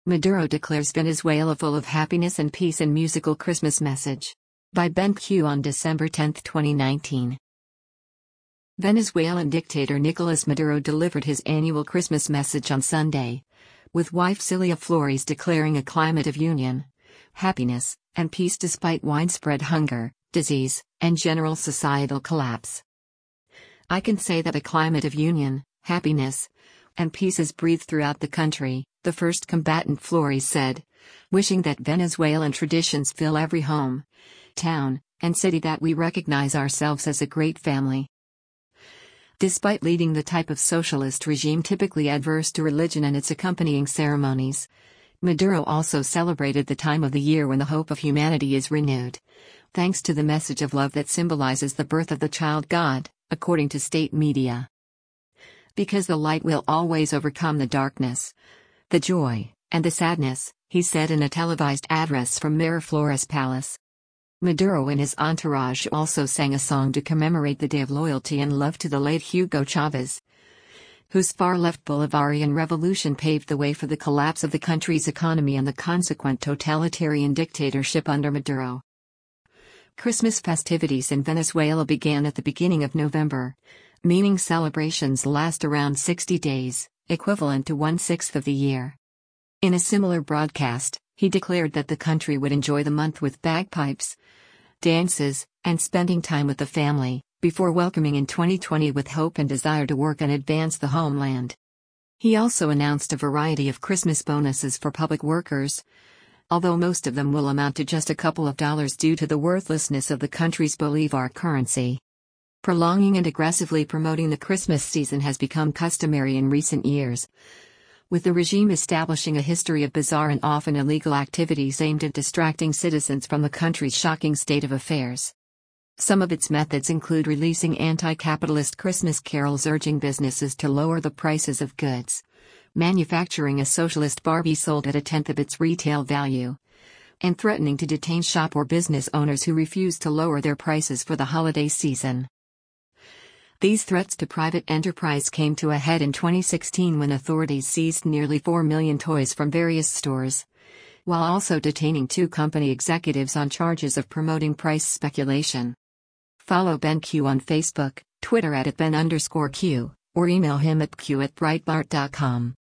Maduro declares Venezuela full of happiness and peace in musical Christmas message. By Ben Q on December 10, 2019. Venezuelan dictator Nicolas Maduro delivered his annual Christmas message on Sunday, with wife Cilia Flores declaring a climate of union, happiness, and peace despite widespread hunger, disease, and general societal collapse. "I can say that a climate of union, happiness, and peace is breathed throughout the country," the first combatant Flores said, wishing that Venezuelan traditions fill every home, town, and city, that we recognize ourselves as a great family. Despite leading the type of socialist regime typically adverse to religion and its accompanying ceremonies, Maduro also celebrated the time of the year when the hope of humanity is renewed, thanks to the message of love that symbolizes the birth of the child God, according to state media. "Because the light will always overcome the darkness, the joy, and the sadness," he said in a televised address from Miraflores Palace. Maduro and his entourage also sang a song to commemorate the Day of Loyalty and Love to the late Hugo Chavez, whose far-left Bolivarian revolution paved the way for the collapse of the country's economy and the consequent totalitarian dictatorship under Maduro. Christmas festivities in Venezuela began at the beginning of November, meaning celebrations last around 60 days, equivalent to 1/6 of the year. In a similar broadcast, he declared that the country would enjoy the month with bagpipes, dances, and spending time with the family, before welcoming in 2020 with hope and desire to work and advance the homeland. He also announced a variety of Christmas bonuses for public workers, although most of them will amount to just a couple of dollars due to the worthlessness of the country's bolivar currency. Prolonging and aggressively promoting the Christmas season has become customary in recent years, with the regime establishing a history of bizarre and often illegal activities aimed at distracting citizens from the country's shocking state of affairs. Some of its methods include releasing anti-capitalist Christmas carols urging businesses to lower the prices of goods, manufacturing a socialist Barbie sold at 1/10 of its retail value, and threatening to detain shop or business owners who refuse to lower their prices for the holiday season. These threats to private enterprise came to a head in 2016 when authorities seized nearly 4 million toys from various stores, while also detaining 2 company executives on charges of promoting price speculation. Follow Ben Q on Facebook, Twitter @Ben_Q, or email him at q@breitbart.com.